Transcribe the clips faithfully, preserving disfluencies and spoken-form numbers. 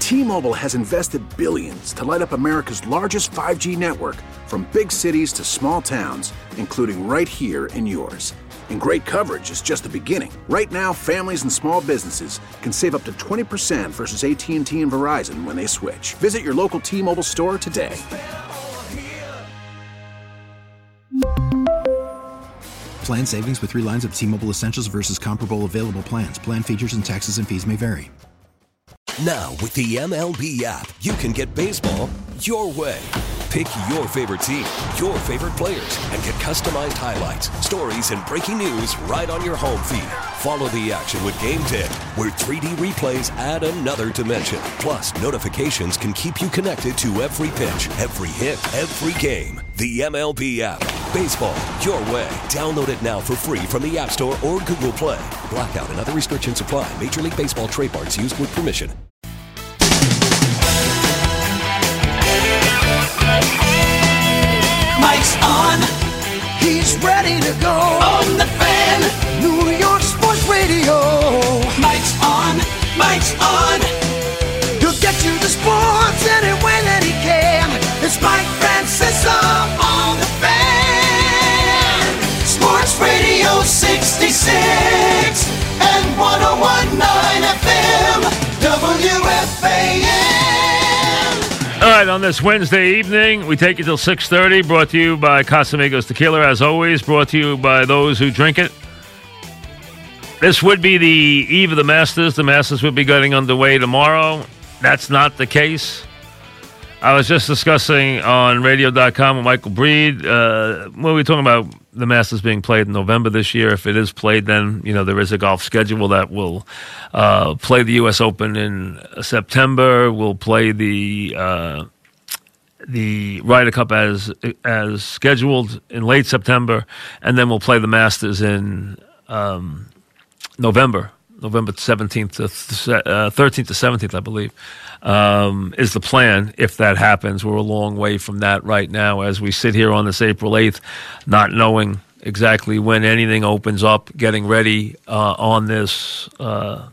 T-Mobile has invested billions to light up America's largest five G network, from big cities to small towns, including right here in yours. And great coverage is just the beginning. Right now, families and small businesses can save up to twenty percent versus A T and T and Verizon when they switch. Visit your local T-Mobile store today. Plan savings with three lines of T-Mobile Essentials versus comparable available plans. Plan features and taxes and fees may vary. Now, with the M L B app, you can get baseball your way. Pick your favorite team, your favorite players, and get customized highlights, stories, and breaking news right on your home feed. Follow the action with Game Day, where three D replays add another dimension. Plus, notifications can keep you connected to every pitch, every hit, every game. The M L B app. Baseball your way. Download it now for free from the App Store or Google Play. Blackout and other restrictions apply. Major League Baseball trademarks used with permission. Mike's on. He's ready to go. On the Fan. New York Sports Radio. Mike's on. Mike's on. He'll get you the sports any way that he can. It's Mike Francesa on the Fan. Sports Radio sixty-six and one oh one point nine F M. W F A N. All right, on this Wednesday evening, we take you till six thirty, brought to you by Casamigos Tequila, as always, brought to you by those who drink it. This would be the eve of the Masters. The Masters would be getting underway tomorrow. That's not the case. I was just discussing on radio dot com with Michael Breed. Uh, when we were talking about the Masters being played in November this year. If it is played, then, you know, there is a golf schedule that will uh, play the U S Open in September. We'll play the uh, the Ryder Cup as as scheduled in late September, and then we'll play the Masters in um, November. November seventeenth to uh, thirteenth to seventeenth, I believe, um, is the plan. If that happens, we're a long way from that right now as we sit here on this April eighth, not knowing exactly when anything opens up, getting ready uh, on this uh,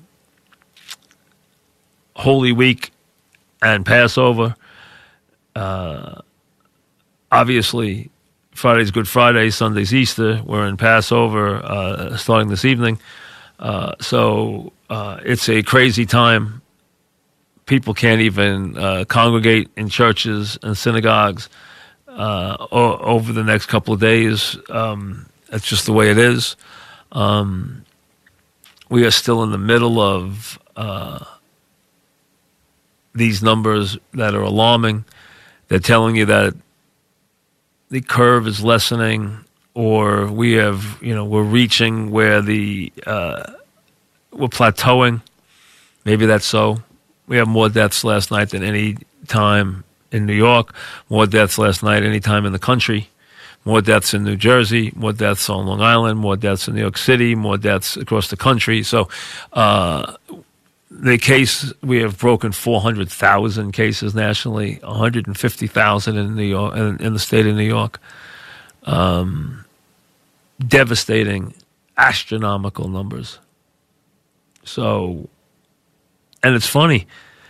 Holy Week and Passover. Uh, obviously, Friday's Good Friday, Sunday's Easter. We're in Passover uh, starting this evening. Uh, so uh, it's a crazy time. People can't even uh, congregate in churches and synagogues uh, o- over the next couple of days. Um, that's just the way it is. Um, we are still in the middle of uh, these numbers that are alarming. They're telling you that the curve is lessening, or we have, you know, we're reaching where the, uh, we're plateauing. Maybe that's so. We have more deaths last night than any time in New York, more deaths last night any time in the country, more deaths in New Jersey, more deaths on Long Island, more deaths in New York City, more deaths across the country. So uh, the case, we have broken four hundred thousand cases nationally, one hundred fifty thousand in New York, in, in the state of New York. Um, devastating, astronomical numbers. So, and it's funny.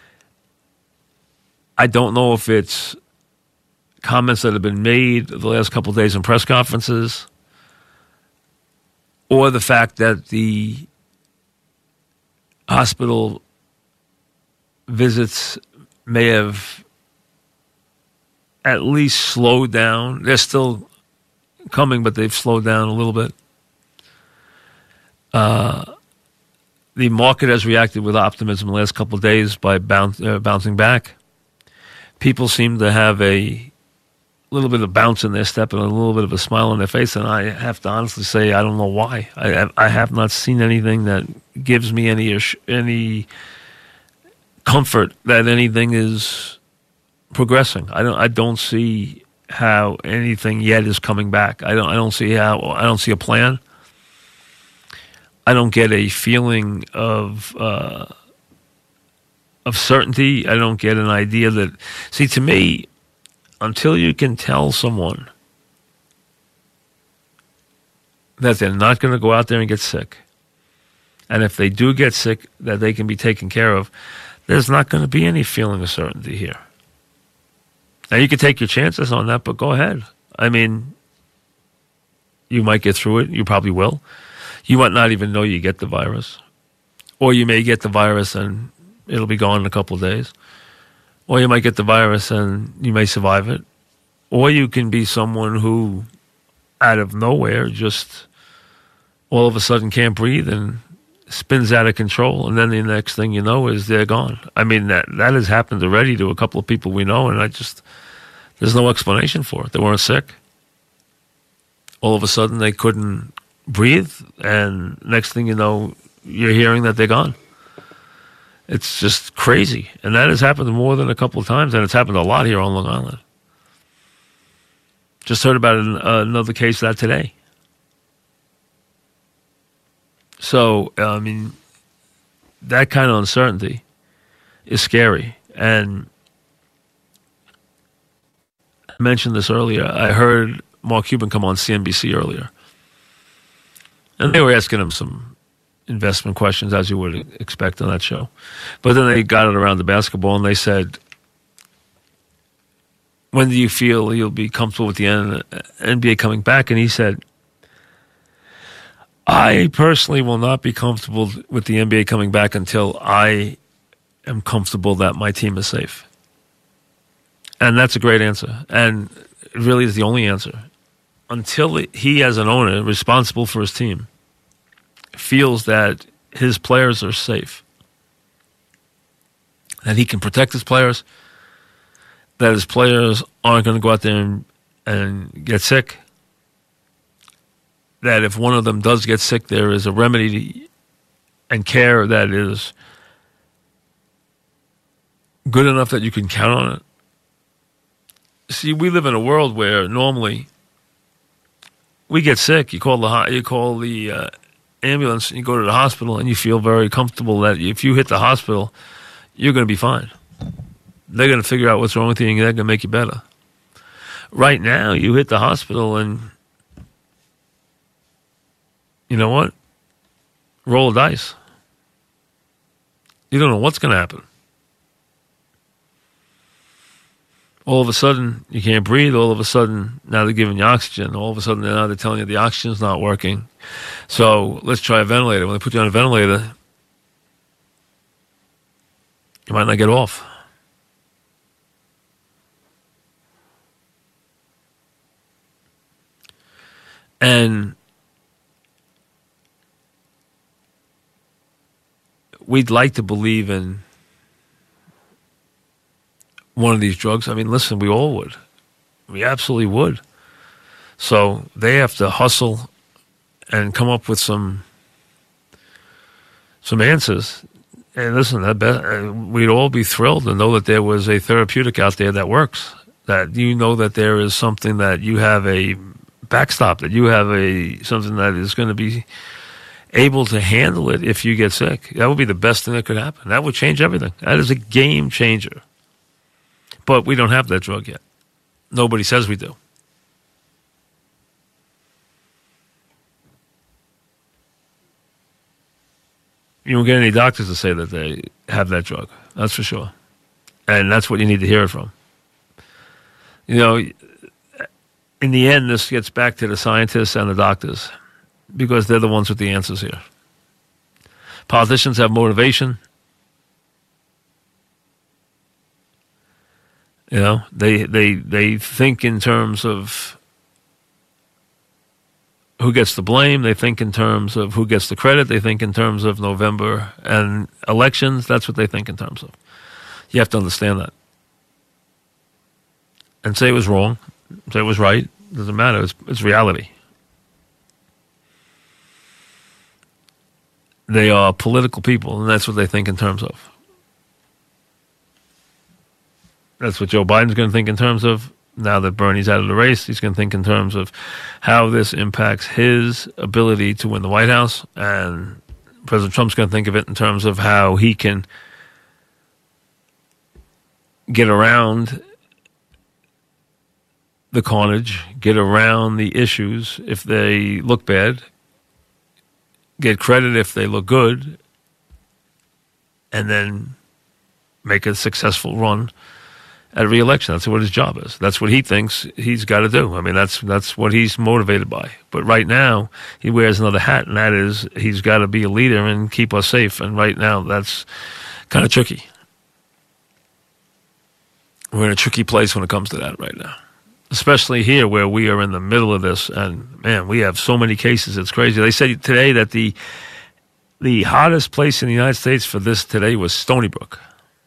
I don't know if it's comments that have been made the last couple of days in press conferences, or the fact that the hospital visits may have at least slowed down. They're still coming, but they've slowed down a little bit. Uh, the market has reacted with optimism the last couple of days by bounce, uh, bouncing back. People seem to have a little bit of bounce in their step and a little bit of a smile on their face, and I have to honestly say I don't know why. I, I have not seen anything that gives me any any comfort that anything is progressing. I don't. I don't see how anything yet is coming back. I don't. I don't see how. I don't see a plan. I don't get a feeling of uh, of certainty. I don't get an idea that. See, to me, until you can tell someone that they're not going to go out there and get sick, and if they do get sick, that they can be taken care of, there's not going to be any feeling of certainty here. Now, you can take your chances on that, but go ahead. I mean, you might get through it. You probably will. You might not even know you get the virus. Or you may get the virus and it'll be gone in a couple of days. Or you might get the virus and you may survive it. Or you can be someone who, out of nowhere, just all of a sudden can't breathe and spins out of control. And then the next thing you know is they're gone. I mean, that, that has happened already to a couple of people we know, and I just, there's no explanation for it. They weren't sick. All of a sudden they couldn't breathe, and next thing you know, you're hearing that they're gone. It's just crazy. And that has happened more than a couple of times, and it's happened a lot here on Long Island. Just heard about an, uh, another case of that today. So, I mean, that kind of uncertainty is scary. And I mentioned this earlier. I heard Mark Cuban come on C N B C earlier. And they were asking him some investment questions, as you would expect on that show. But then they got it around the basketball, and they said, when do you feel you'll be comfortable with the N B A coming back? And he said, I personally will not be comfortable with the N B A coming back until I am comfortable that my team is safe. And that's a great answer. And it really is the only answer. Until he, as an owner, responsible for his team, feels that his players are safe, that he can protect his players, that his players aren't going to go out there and, and get sick, that if one of them does get sick, there is a remedy and care that is good enough that you can count on it. See, we live in a world where normally we get sick. You call the you call the uh, ambulance, and you go to the hospital, and you feel very comfortable that if you hit the hospital, you're going to be fine. They're going to figure out what's wrong with you, and they're going to make you better. Right now, you hit the hospital, and you know what? Roll a dice. You don't know what's going to happen. All of a sudden, you can't breathe. All of a sudden, now they're giving you oxygen. All of a sudden, now they're telling you the oxygen's not working. So let's try a ventilator. When they put you on a ventilator, you might not get off. And we'd like to believe in one of these drugs. I mean, listen, we all would. We absolutely would. So they have to hustle and come up with some some answers. And listen, I bet, we'd all be thrilled to know that there was a therapeutic out there that works, that you know that there is something that you have a backstop, that you have a something that is going to be able to handle it if you get sick. That would be the best thing that could happen. That would change everything. That is a game changer. But we don't have that drug yet. Nobody says we do. You won't get any doctors to say that they have that drug. That's for sure. And that's what you need to hear it from. You know, in the end, this gets back to the scientists and the doctors, because they're the ones with the answers here. Politicians have motivation. You know, they they they think in terms of who gets the blame. They think in terms of who gets the credit. They think in terms of November and elections. That's what they think in terms of. You have to understand that. And say it was wrong. Say it was right. Doesn't matter. It's, it's reality. They are political people, and that's what they think in terms of. That's what Joe Biden's going to think in terms of. Now that Bernie's out of the race, he's going to think in terms of how this impacts his ability to win the White House. And President Trump's going to think of it in terms of how he can get around the carnage, get around the issues if they look bad, get credit if they look good, and then make a successful run at re-election. That's what his job is. That's what he thinks he's got to do. I mean, that's that's what he's motivated by. But right now, he wears another hat, and that is he's got to be a leader and keep us safe. And right now, that's kind of tricky. We're in a tricky place when it comes to that right now, especially here where we are in the middle of this. And, man, we have so many cases. It's crazy. They said today that the the hottest place in the United States for this today was Stony Brook.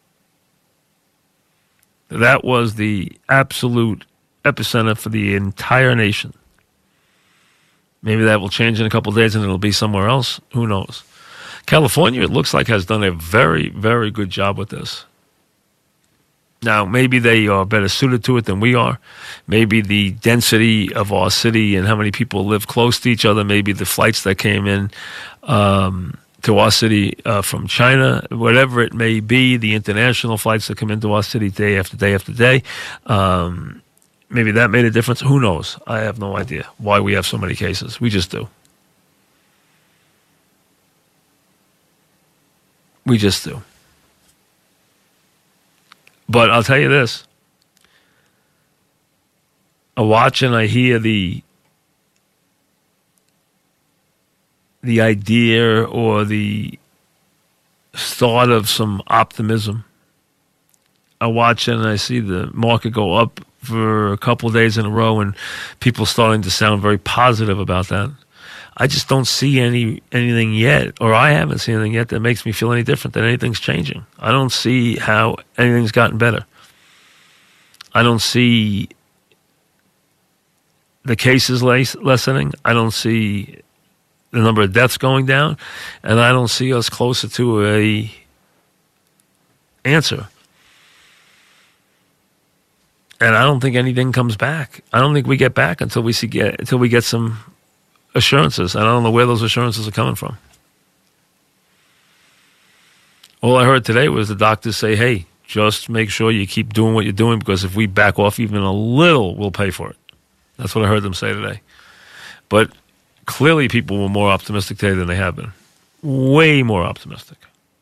That was the absolute epicenter for the entire nation. Maybe that will change in a couple of days and it'll be somewhere else. Who knows? California, it looks like, has done a very, very good job with this. Now, maybe they are better suited to it than we are. Maybe the density of our city and how many people live close to each other, maybe the flights that came in um, to our city uh, from China, whatever it may be, the international flights that come into our city day after day after day, um, maybe that made a difference. Who knows? I have no idea why we have so many cases. We just do. We just do. But I'll tell you this. I watch and I hear the the idea or the thought of some optimism. I watch and I see the market go up for a couple of days in a row and people starting to sound very positive about that. I just don't see any anything yet, or I haven't seen anything yet that makes me feel any different, that anything's changing. I don't see how anything's gotten better. I don't see the cases lessening. I don't see the number of deaths going down, and I don't see us closer to a answer. And I don't think anything comes back. I don't think we get back until we see get until we get some assurances. And I don't know where those assurances are coming from. All I heard today was the doctors say, hey, just make sure you keep doing what you're doing, because if we back off even a little, we'll pay for it. That's what I heard them say today. But clearly people were more optimistic today than they have been. Way more optimistic.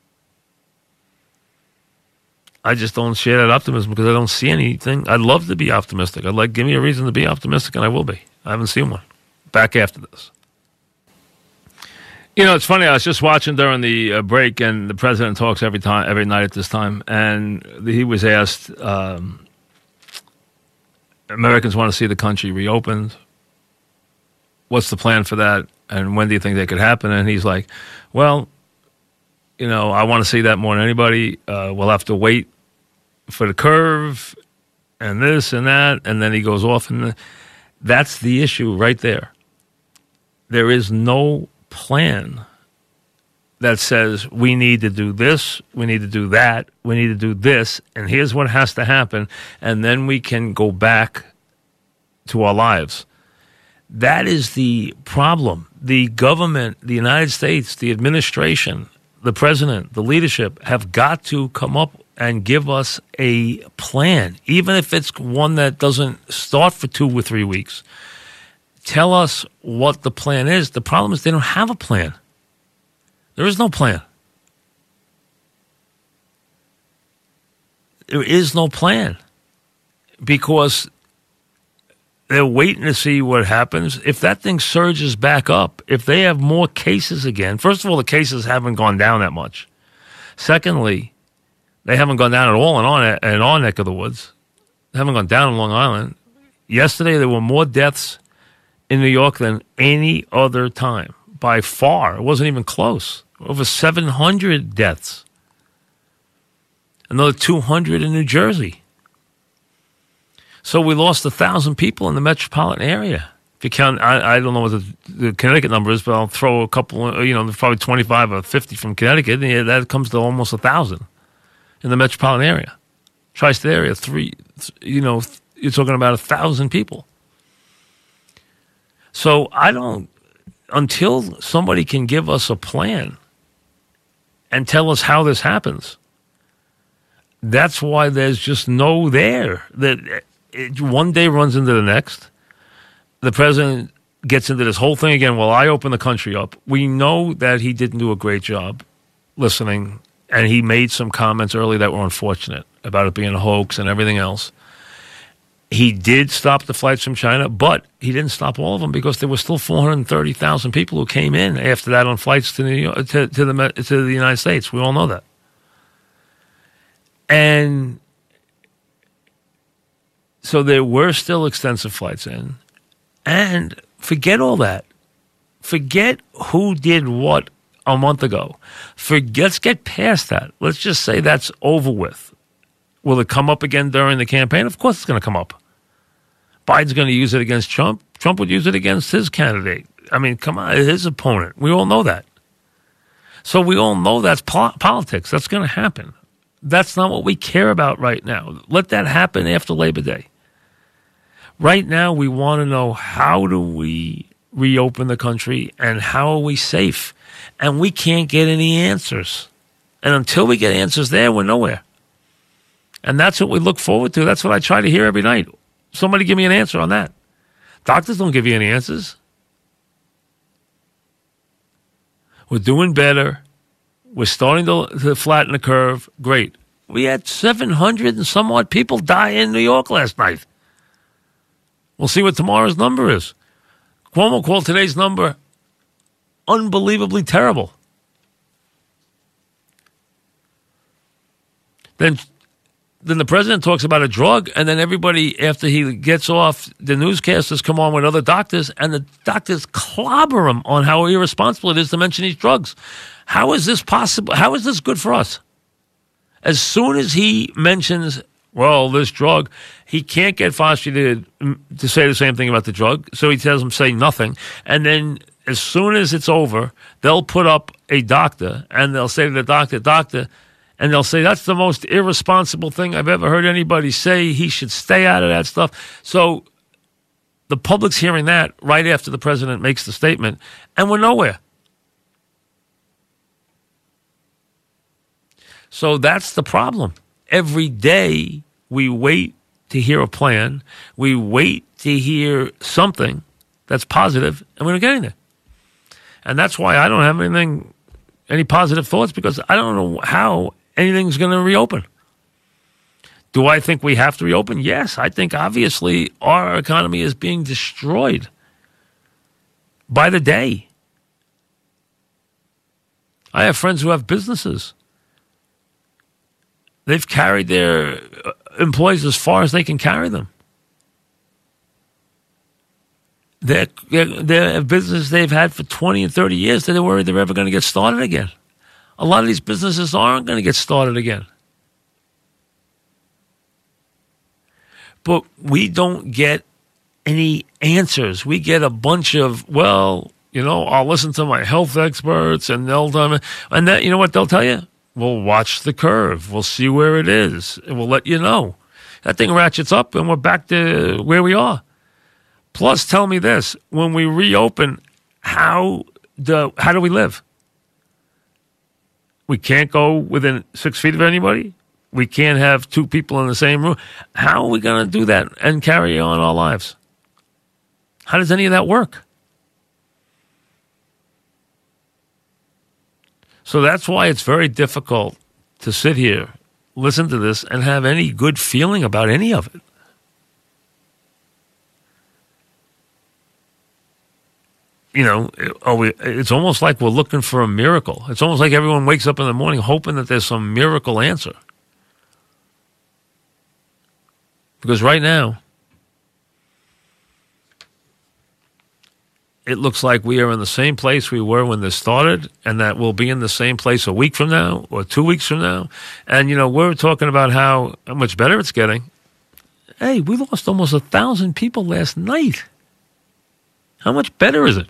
I just don't share that optimism because I don't see anything. I'd love to be optimistic. I'd like, give me a reason to be optimistic, and I will be. I haven't seen one. Back after this. You know, it's funny. I was just watching during the uh, break, and the president talks every time, every night at this time, and he was asked, um, Americans want to see the country reopened. What's the plan for that, and when do you think that could happen? And he's like, well, you know, I want to see that more than anybody. Uh, we'll have to wait for the curve and this and that, and then he goes off, and the, that's the issue right there. There is no plan that says we need to do this, we need to do that, we need to do this, and here's what has to happen, and then we can go back to our lives. That is the problem. The government, the United States, the administration, the president, the leadership have got to come up and give us a plan, even if it's one that doesn't start for two or three weeks. Tell us what the plan is. The problem is they don't have a plan. There is no plan. There is no plan because they're waiting to see what happens. If that thing surges back up, if they have more cases again, first of all, the cases haven't gone down that much. Secondly, they haven't gone down at all in our, in our neck of the woods. They haven't gone down in Long Island. Yesterday, there were more deaths in New York than any other time. By far. It wasn't even close. Over seven hundred deaths. Another two hundred in New Jersey. So we lost one thousand people in the metropolitan area. If you count, I, I don't know what the, the Connecticut number is, but I'll throw a couple, you know, there's probably twenty-five or fifty from Connecticut, and yeah, that comes to almost one thousand in the metropolitan area. Tri-state area, three, you know, you're talking about one thousand people. So I don't, until somebody can give us a plan and tell us how this happens, that's why there's just no there. That it, one day runs into the next. The president gets into this whole thing again. Well, I open the country up. We know that he didn't do a great job listening and he made some comments earlier that were unfortunate about it being a hoax and everything else. He did stop the flights from China, but he didn't stop all of them because there were still four hundred thirty thousand people who came in after that on flights to New York, to, to the to the United States. We all know that. And so there were still extensive flights in. And forget all that. Forget who did what a month ago. Forget, let's get past that. Let's just say that's over with. Will it come up again during the campaign? Of course it's going to come up. Biden's going to use it against Trump. Trump would use it against his candidate. I mean, come on, his opponent. We all know that. So we all know that's po- politics. That's going to happen. That's not what we care about right now. Let that happen after Labor Day. Right now, we want to know, how do we reopen the country and how are we safe? And we can't get any answers. And until we get answers there, we're nowhere. And that's what we look forward to. That's what I try to hear every night. Somebody give me an answer on that. Doctors don't give you any answers. We're doing better. We're starting to, to flatten the curve. Great. We had seven hundred and somewhat people die in New York last night. We'll see what tomorrow's number is. Cuomo called today's number unbelievably terrible. Then, then the president talks about a drug, and then everybody, after he gets off, the newscasters come on with other doctors, and the doctors clobber him on how irresponsible it is to mention these drugs. How is this possible? How is this good for us? As soon as he mentions, well, this drug, he can't get Fauci to, to say the same thing about the drug, so he tells him say nothing. And then as soon as it's over, they'll put up a doctor, and they'll say to the doctor, doctor, and they'll say, that's the most irresponsible thing I've ever heard anybody say. He should stay out of that stuff. So the public's hearing that right after the president makes the statement, and we're nowhere. So that's the problem. Every day we wait to hear a plan. We wait to hear something that's positive, and we're not getting there. And that's why I don't have anything, any positive thoughts, because I don't know how anything's going to reopen. Do I think we have to reopen? Yes. I think obviously our economy is being destroyed by the day. I have friends who have businesses. They've carried their employees as far as they can carry them. Their, their, their business they've had for twenty and thirty years, they're worried they're ever going to get started again. A lot of these businesses aren't going to get started again. But we don't get any answers. We get a bunch of, well, you know, I'll listen to my health experts, and they'll tell me, and that, you know what they'll tell you? We'll watch the curve. We'll see where it is, and we'll let you know. That thing ratchets up, and we're back to where we are. Plus, tell me this: when we reopen, how the how do we live? We can't go within six feet of anybody. We can't have two people in the same room. How are we going to do that and carry on our lives? How does any of that work? So that's why it's very difficult to sit here, listen to this, and have any good feeling about any of it. You know, it's almost like we're looking for a miracle. It's almost like everyone wakes up in the morning hoping that there's some miracle answer. Because right now, it looks like we are in the same place we were when this started, and that we'll be in the same place a week from now or two weeks from now. And, you know, we're talking about how much better it's getting. Hey, we lost almost a thousand people last night. How much better is it?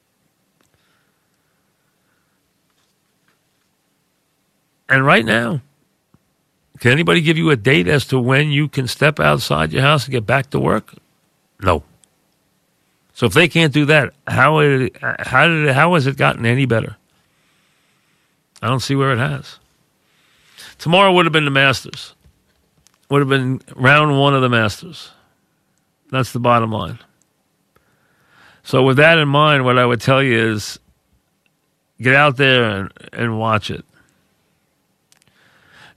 And right now, can anybody give you a date as to when you can step outside your house and get back to work? No. So if they can't do that, how it, how did it, how has it gotten any better? I don't see where it has. Tomorrow would have been the Masters. Would have been round one of the Masters. That's the bottom line. So with that in mind, what I would tell you is get out there and, and watch it.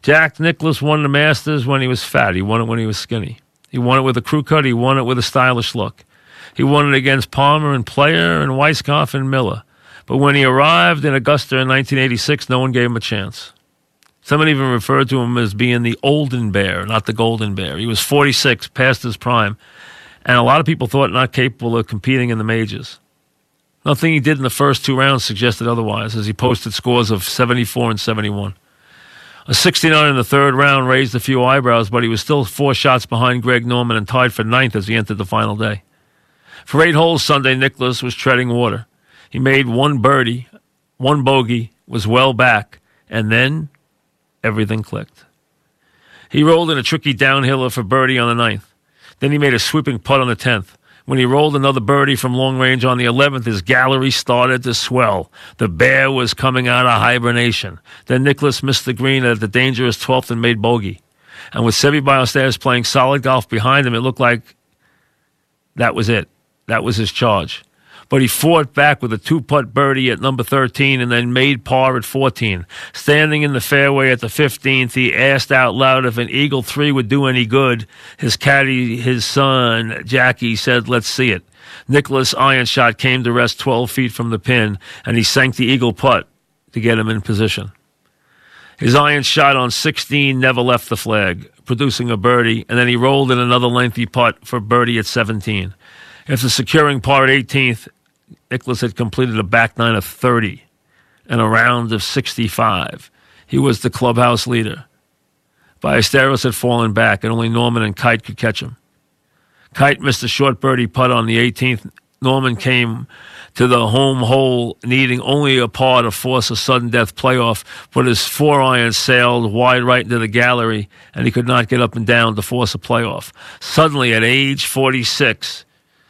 Jack Nicklaus won the Masters when he was fat. He won it when he was skinny. He won it with a crew cut. He won it with a stylish look. He won it against Palmer and Player and Weiskopf and Miller. But when he arrived in Augusta in nineteen eighty-six, no one gave him a chance. Someone even referred to him as being the Olden Bear, not the Golden Bear. He was forty-six, past his prime, and a lot of people thought not capable of competing in the majors. Nothing he did in the first two rounds suggested otherwise, as he posted scores of seventy-four and seventy-one. A sixty-nine in the third round raised a few eyebrows, but he was still four shots behind Greg Norman and tied for ninth as he entered the final day. For eight holes Sunday, Nicklaus was treading water. He made one birdie, one bogey, was well back, and then everything clicked. He rolled in a tricky downhiller for birdie on the ninth. Then he made a sweeping putt on the tenth. When he rolled another birdie from long range on the eleventh, his gallery started to swell. The bear was coming out of hibernation. Then Nicklaus missed the green at the dangerous twelfth and made bogey. And with Seve Ballesteros playing solid golf behind him, it looked like that was it. That was his charge. But he fought back with a two-putt birdie at number thirteen and then made par at fourteen. Standing in the fairway at the fifteenth, he asked out loud if an Eagle three would do any good. His caddy, his son, Jackie, said, let's see it. Nicklaus' iron shot came to rest twelve feet from the pin, and he sank the Eagle putt to get him in position. His iron shot on sixteen never left the flag, producing a birdie, and then he rolled in another lengthy putt for birdie at seventeen. After securing par at eighteenth, Nicklaus had completed a back nine of thirty and a round of sixty-five. He was the clubhouse leader. Ballesteros had fallen back, and only Norman and Kite could catch him. Kite missed a short birdie putt on the eighteenth. Norman came to the home hole needing only a par to force a sudden death playoff, but his four iron sailed wide right into the gallery, and he could not get up and down to force a playoff. Suddenly, at age forty-six,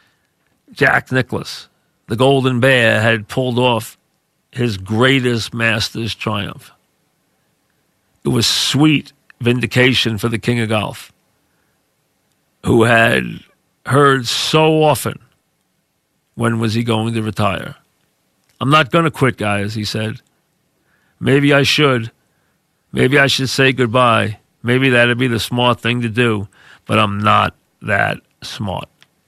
Jack Nicklaus, the Golden Bear, had pulled off his greatest Masters triumph. It was sweet vindication for the king of golf, who had heard so often, when was he going to retire? I'm not going to quit, guys, he said. Maybe I should. Maybe I should say goodbye. Maybe that'd be the smart thing to do, but I'm not that smart.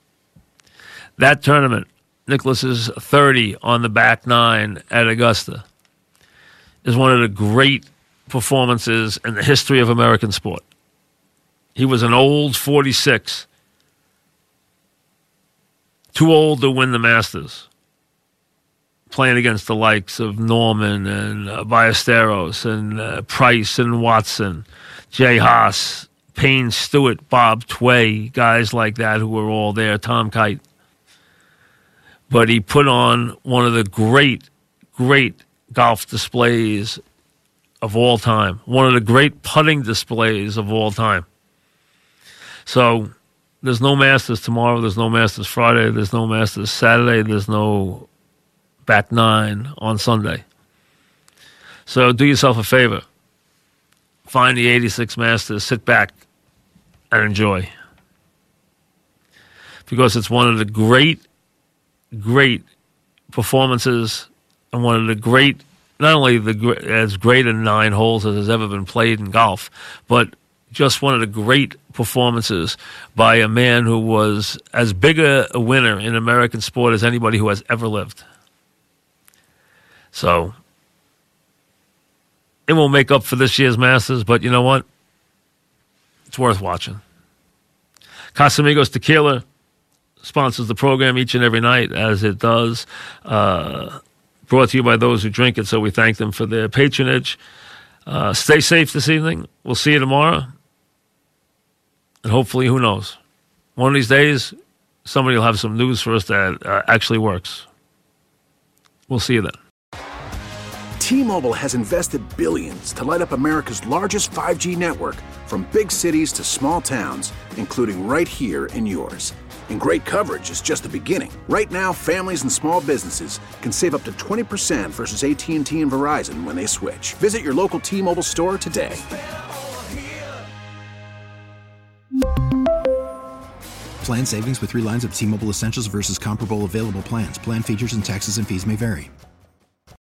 That tournament, Nicklaus's thirty on the back nine at Augusta, is one of the great performances in the history of American sport. He was an old forty-six, too old to win the Masters, playing against the likes of Norman and uh, Ballesteros and uh, Price and Watson, Jay Haas, Payne Stewart, Bob Tway, guys like that who were all there, Tom Kite. But he put on one of the great, great golf displays of all time, one of the great putting displays of all time. So there's no Masters tomorrow, there's no Masters Friday, there's no Masters Saturday, there's no back nine on Sunday. So do yourself a favor. Find the eighty-six Masters, sit back, and enjoy. Because it's one of the great, great performances and one of the great, not only the as great in nine holes as has ever been played in golf, but just one of the great performances by a man who was as big a, a winner in American sport as anybody who has ever lived. So it won't make up for this year's Masters, but you know what? It's worth watching. Casamigos Tequila sponsors the program each and every night, as it does. Uh, brought to you by those who drink it, so we thank them for their patronage. Uh, stay safe this evening. We'll see you tomorrow. And hopefully, who knows? One of these days, somebody will have some news for us that uh, actually works. We'll see you then. T-Mobile has invested billions to light up America's largest five G network, from big cities to small towns, including right here in yours. And great coverage is just the beginning. Right now, families and small businesses can save up to twenty percent versus A T and T and Verizon when they switch. Visit your local T-Mobile store today. Plan savings with three lines of T-Mobile Essentials versus comparable available plans. Plan features and taxes and fees may vary.